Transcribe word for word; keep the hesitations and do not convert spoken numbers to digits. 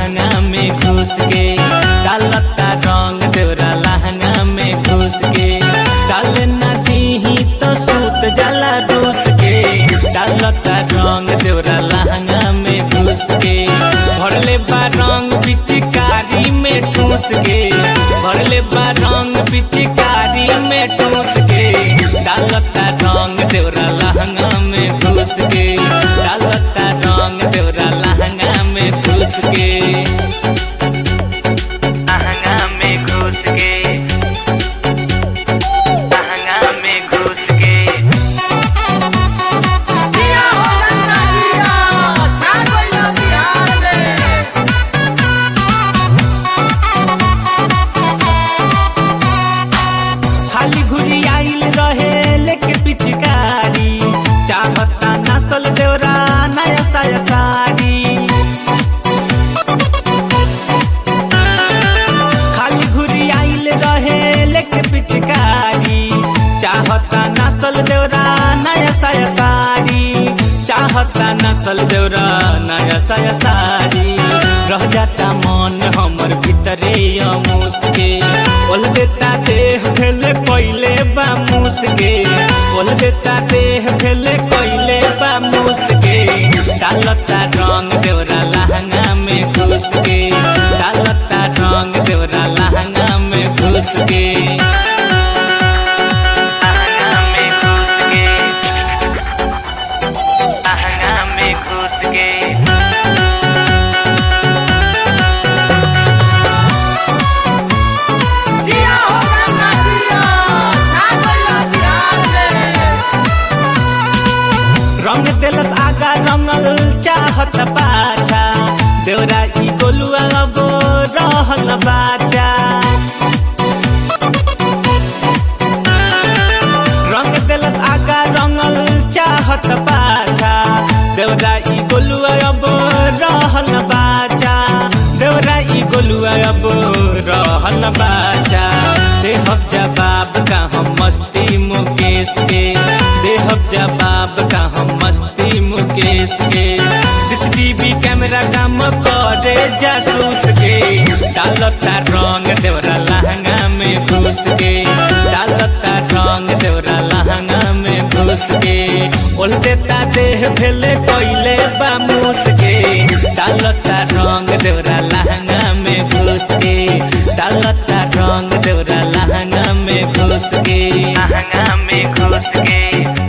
लहंगा में घुस के, डालता रंग देवरा लहंगा में घुस के, डाल न दीही तो सूत जला रूस के, डालता रंग देवरा लहंगा में घुस के, भरले बा रंग पिचकारी में ठूस के, भरले बा रंग पिचकारी में ठूस के, डालता रंग देवरा लहंगा में घुस के, डालता रंग देवरा लहंगा में घुस के, लहंगा में घुस के, लहंगा में घुस के। खाली घुरी आइल रहे लेके पिचकारी, चाहता नसल देवरा नया साया साड़ी, खाली घुरी आइल रहे लेके पिचकारी, चाहता नसल देवरा नया साया साड़ी, चाहता नसल देवरा नया साया साड़ी, रह जाता मन हमर भीतरे अमूस के, बोल देता देह भेले कोइले बा मूस के, बोल देता देह भेले कोइले बा मूस के, डालता रंग देवरा लहंगा में घुस के, डालता रंग देवरा लहंगा में घुस के, लहंगा में घुस के, लहंगा में घुस के। रंग देलस आगा रंगल चाहत पाछा, देवरा ई गोलुआ अब रहल बाचा, रंग देलस आगा रंगल चाहत पाछा, देवरा ई गोलुआ अब रहल बाचा, देवरा ई गोलुआ अब रहल बाचा, देहब जवाब का हम मस्ती मुकेश के, देहब जवाब का हम मस्ती मुकेश के, सीसीटीवी कैमरा काम करे जासूस के, डालता रंग देवरा लहंगा में घुस के, डालता रंग देवरा लहंगा में घुस के, बोल देता देह भेले कोइले बा मूस के, डालता रंग देवरा लहंगा में घुस के, डालता रंग देवरा लहंगा में घुस के, लहंगा में घुस के।